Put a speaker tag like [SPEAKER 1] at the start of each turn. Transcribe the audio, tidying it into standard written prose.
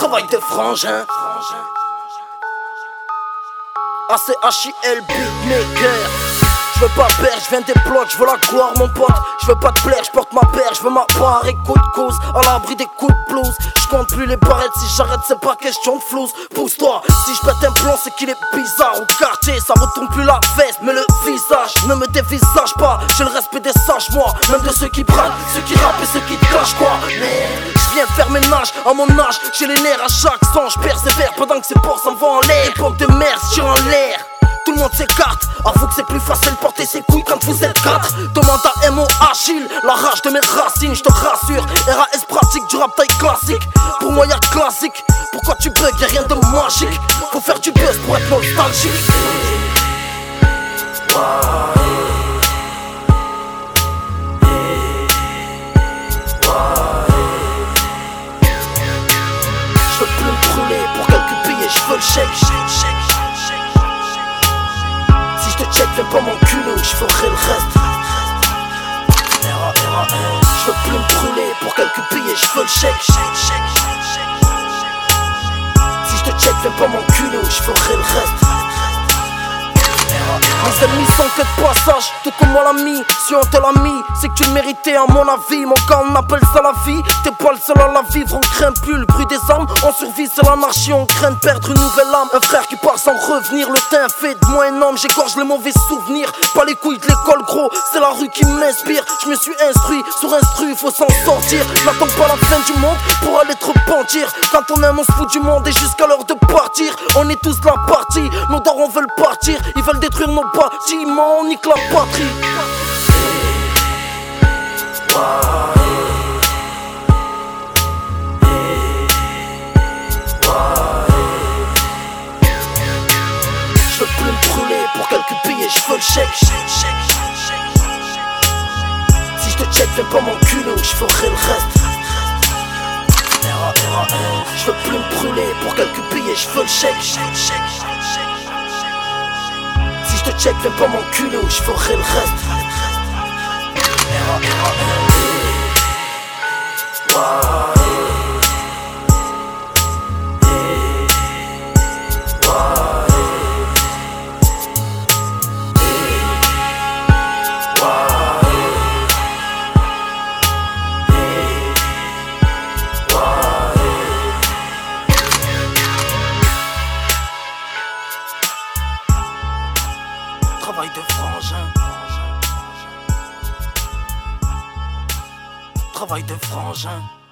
[SPEAKER 1] Travail de frangin. ACHIL beatmaker. J'veux pas perdre, j'viens des blocs, j'veux la gloire mon pote. J'veux pas te plaire, j'porte ma paire, j'veux ma part et coup de cause. À l'abri des coups de blues. J'compte plus les barrettes, si j'arrête c'est pas question de flouze. Pousse-toi, si j'pète un plan c'est qu'il est bizarre. Au quartier ça retourne plus la veste, mais le visage ne me dévisage pas. J'ai le respect des sages moi, même de ceux qui prennent, ceux qui rappent et ceux qui te cachent quoi. J'viens faire ménage à mon âge, j'ai les nerfs à chaque sang. J'persévère pendant que ces porcs s'en vont en l'air. Époque de merde, j'tire en l'air. Tout le monde s'écarte, avoue que c'est plus facile de porter ses couilles quand vous êtes 4. Demande à MO Achille, la rage de mes racines, je te rassure. RAS pratique du rap taille classique, pour moi y'a classique. Pourquoi tu bugs, y'a rien de magique. Faut faire du buzz pour être nostalgique. J'veux plus me brûler pour quelques billets, j'veux le chèque. Si je te check, viens pas m'enculer ou j'ferai le reste. J'veux plus me brûler pour quelques billets, j'veux le chèque. Si je te check, viens pas m'enculer ou j'ferai le reste. Mes ennemis sont que de passage, tout comme moi l'ami. Si on te l'a mis, c'est que tu le méritais à mon avis. Mon gars on appelle ça la vie, t'es pas le seul à la vivre. On craint plus le bruit des armes, on survit c'est l'anarchie. On craint de perdre une nouvelle âme, un frère qui part sans revenir. Le teint fait de moi un homme, j'égorge les mauvais souvenirs. Pas les couilles de l'école gros, c'est la rue qui m'inspire. Je me suis instruit, sur instru, faut s'en sortir. N'attends pas la fin du monde pour aller te repentir. Quand on aime on se fout du monde et jusqu'à l'heure de partir. On est tous la partie, nos darons veulent partir. Ils veulent détruire nos bâtiments, on nique la patrie. J'veux plus me brûler pour quelques billets, j'veux le chèque. Si je te check, viens pas m'enculer ou j'ferai le reste. J'veux plus me brûler pour quelques billets, j'veux le chèque. Si je te check, viens pas m'enculer ou j'ferai le reste. Travail de frangin. Travail de frangin.